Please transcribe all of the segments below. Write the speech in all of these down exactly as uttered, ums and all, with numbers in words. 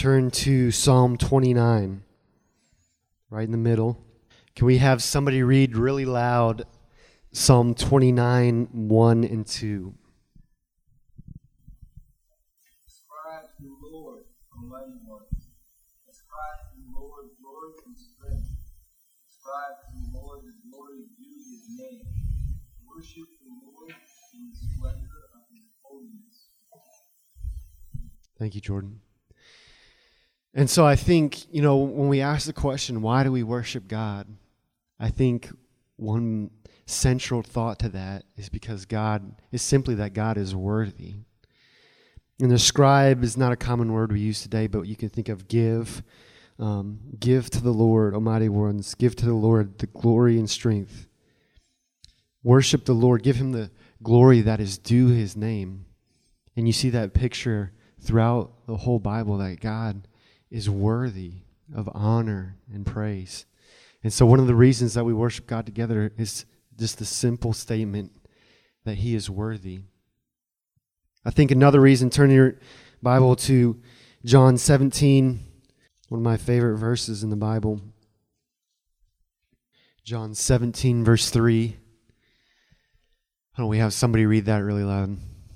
turn to Psalm twenty-nine, right in the middle. Can we have somebody read really loud Psalm twenty-nine, one and two? Ascribe to the Lord, Almighty One. Ascribe to the Lord glory and strength. Ascribe to the Lord the glory due his name. Worship the Lord in the splendor of his holiness. Thank you, Jordan. And so I think, you know, when we ask the question, why do we worship God? I think one central thought to that is because God is simply that God is worthy. And ascribe is not a common word we use today, but you can think of give. Um, give to the Lord, Almighty Ones. Give to the Lord the glory and strength. Worship the Lord. Give him the glory that is due his name. And you see that picture throughout the whole Bible that God is worthy of honor and praise. And so one of the reasons that we worship God together is just the simple statement that he is worthy. I think another reason, turn your Bible to John seventeen, one of my favorite verses in the Bible. John seventeen, verse three. Why don't we have somebody read that really loud?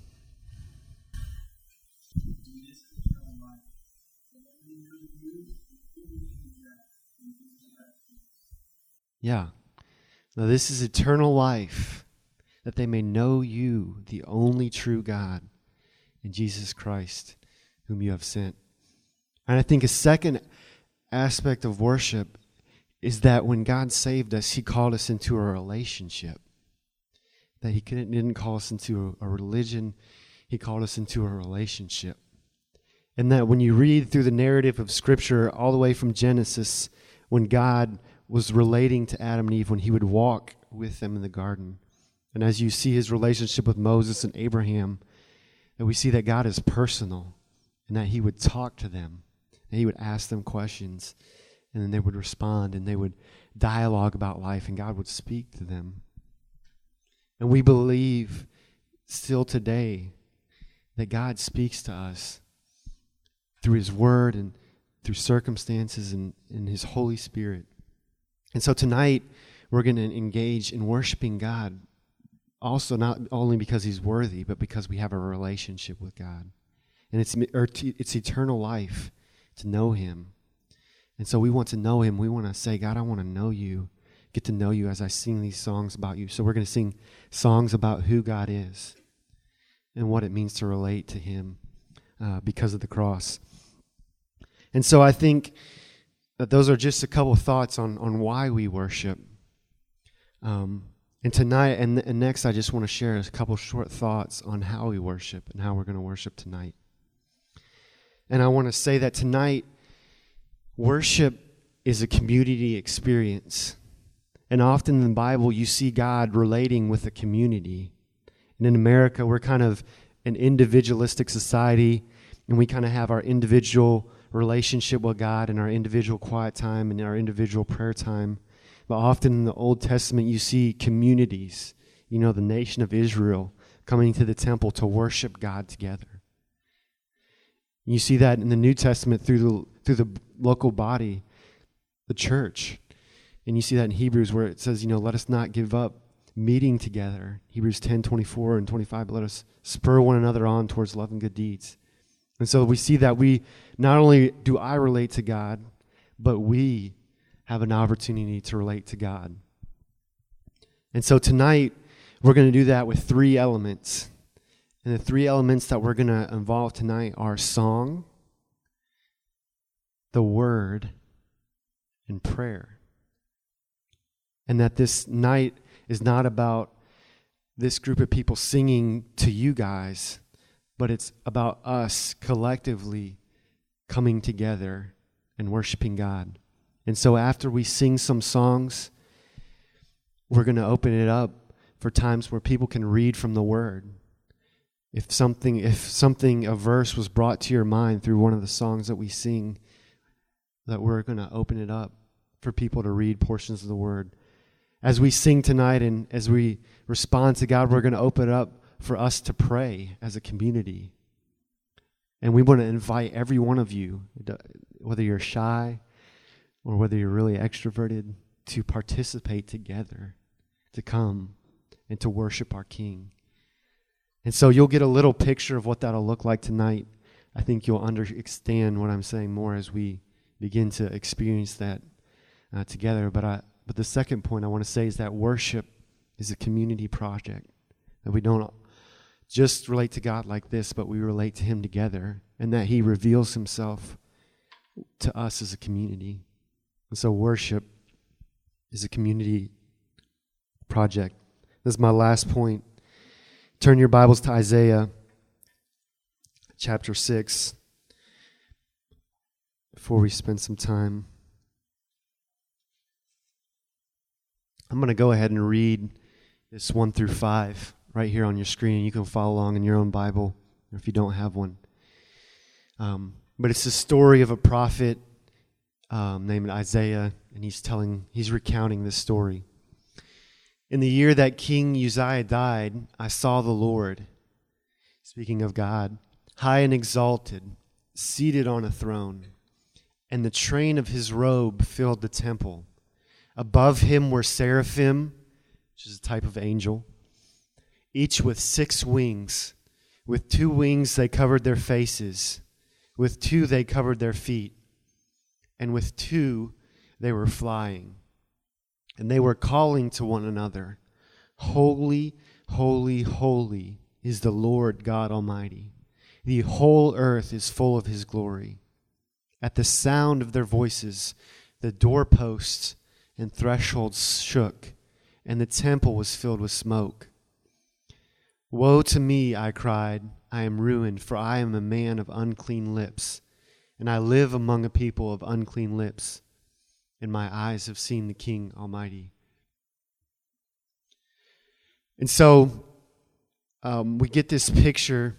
Yeah. Now this is eternal life, that they may know you, the only true God, and Jesus Christ, whom you have sent. And I think a second aspect of worship is that when God saved us, he called us into a relationship. That he couldn't, didn't call us into a, a religion, he called us into a relationship. And that when you read through the narrative of Scripture all the way from Genesis, when God was relating to Adam and Eve, when he would walk with them in the garden. And as you see his relationship with Moses and Abraham, that we see that God is personal and that he would talk to them and he would ask them questions and then they would respond and they would dialogue about life and God would speak to them. And we believe still today that God speaks to us through his word and through circumstances and in his Holy Spirit. And so tonight, we're going to engage in worshiping God, also not only because he's worthy, but because we have a relationship with God. And it's it's eternal life to know him. And so we want to know him. We want to say, God, I want to know you, get to know you as I sing these songs about you. So we're going to sing songs about who God is and what it means to relate to him uh, because of the cross. And so I think that those are just a couple of thoughts on, on why we worship. Um, and tonight, and, and next, I just want to share a couple short thoughts on how we worship and how we're going to worship tonight. And I want to say that tonight, worship is a community experience. And often in the Bible, you see God relating with a community. And in America, we're kind of an individualistic society, and we kind of have our individual relationship with God and our individual quiet time and our individual prayer time. But often in the Old Testament, you see communities, you know, the nation of Israel coming to the temple to worship God together. You see that in the New Testament through the through the local body, the church. And you see that in Hebrews where it says, you know, let us not give up meeting together. Hebrews ten, twenty-four and twenty-five, let us spur one another on towards love and good deeds. And so we see that we, not only do I relate to God, but we have an opportunity to relate to God. And so tonight, we're going to do that with three elements. And the three elements that we're going to involve tonight are song, the word, and prayer. And that this night is not about this group of people singing to you guys, but it's about us collectively coming together and worshiping God. And so after we sing some songs, we're going to open it up for times where people can read from the Word. If something, if something, a verse was brought to your mind through one of the songs that we sing, that we're going to open it up for people to read portions of the Word. As we sing tonight and as we respond to God, we're going to open it up for us to pray as a community. And we want to invite every one of you, whether you're shy or whether you're really extroverted, to participate together, to come and to worship our King. And so you'll get a little picture of what that'll look like tonight. I think you'll understand what I'm saying more as we begin to experience that uh, together. But I, but the second point I want to say is that worship is a community project, that we don't just relate to God like this, but we relate to Him together, and that He reveals Himself to us as a community. And so worship is a community project. This is my last point. Turn your Bibles to Isaiah chapter six before we spend some time. I'm going to go ahead and read this one through five right here on your screen. You can follow along in your own Bible if you don't have one. Um, but it's the story of a prophet um, named Isaiah, and he's telling, he's recounting this story. In the year that King Uzziah died, I saw the Lord, speaking of God, high and exalted, seated on a throne, and the train of his robe filled the temple. Above him were seraphim, which is a type of angel, each with six wings. With two wings they covered their faces, with two they covered their feet, and with two they were flying. And they were calling to one another, Holy, holy, holy is the Lord God Almighty. The whole earth is full of His glory. At the sound of their voices, the doorposts and thresholds shook, and the temple was filled with smoke. Woe to me, I cried, I am ruined, for I am a man of unclean lips, and I live among a people of unclean lips, and my eyes have seen the King Almighty. And so um, we get this picture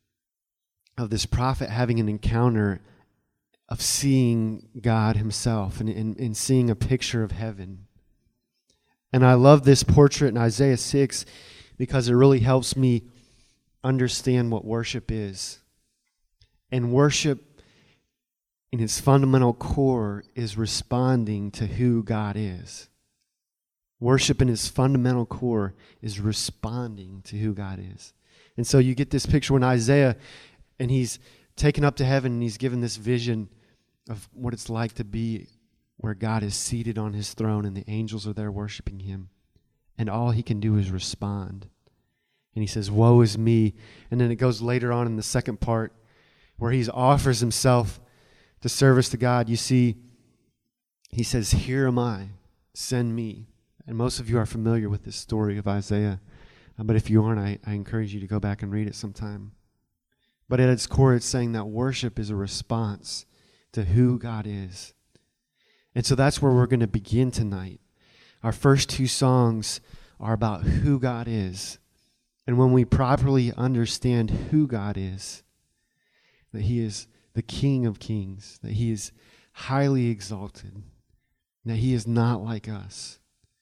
of this prophet having an encounter of seeing God Himself and, and, and seeing a picture of heaven. And I love this portrait in Isaiah six because it really helps me understand what worship is. And worship in its fundamental core is responding to who God is. Worship in its fundamental core is responding to who God is. And so you get this picture when Isaiah, and he's taken up to heaven, and he's given this vision of what it's like to be where God is seated on His throne and the angels are there worshiping Him. And all he can do is respond. And he says, woe is me. And then it goes later on in the second part where he offers himself to service to God. You see, he says, here am I, send me. And most of you are familiar with this story of Isaiah. Uh, but if you aren't, I, I encourage you to go back and read it sometime. But at its core, it's saying that worship is a response to who God is. And so that's where we're going to begin tonight. Our first two songs are about who God is. And when we properly understand who God is, that He is the King of Kings, that He is highly exalted, that He is not like us,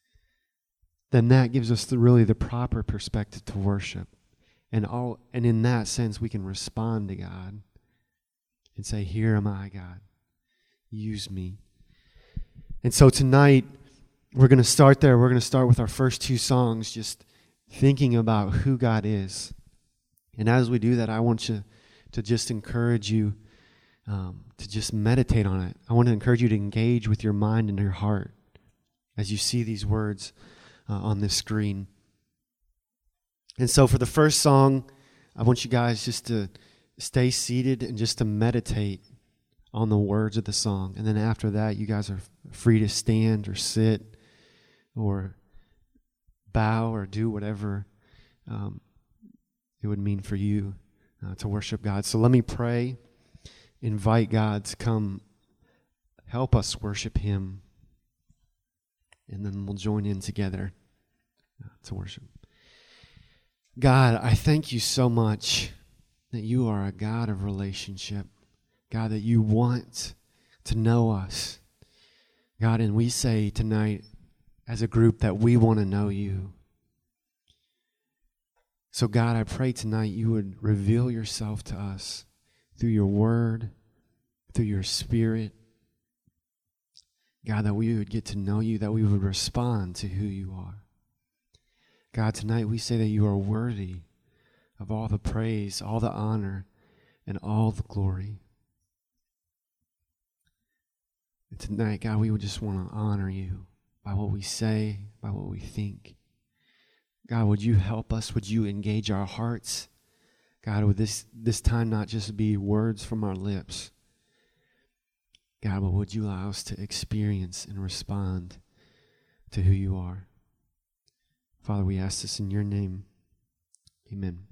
then that gives us the, really the proper perspective to worship. And all, and in that sense, we can respond to God and say, here am I, God. Use me. And so tonight, we're going to start there. We're going to start with our first two songs, just thinking about who God is. And as we do that, I want you to just encourage you um, to just meditate on it. I want to encourage you to engage with your mind and your heart as you see these words uh, on this screen. And so for the first song, I want you guys just to stay seated and just to meditate on the words of the song. And then after that, you guys are free to stand or sit or bow or do whatever um, it would mean for you uh, to worship God. So let me pray, invite God to come help us worship Him, and then we'll join in together uh, to worship. God, I thank you so much that you are a God of relationship. God, that you want to know us. God, and we say tonight as a group that we want to know you. So God, I pray tonight you would reveal yourself to us through your word, through your spirit. God, that we would get to know you, that we would respond to who you are. God, tonight we say that you are worthy of all the praise, all the honor, and all the glory. And tonight, God, we would just want to honor you by what we say, by what we think. God, would you help us? Would you engage our hearts? God, would this, this time not just be words from our lips? God, but would you allow us to experience and respond to who you are? Father, we ask this in your name. Amen.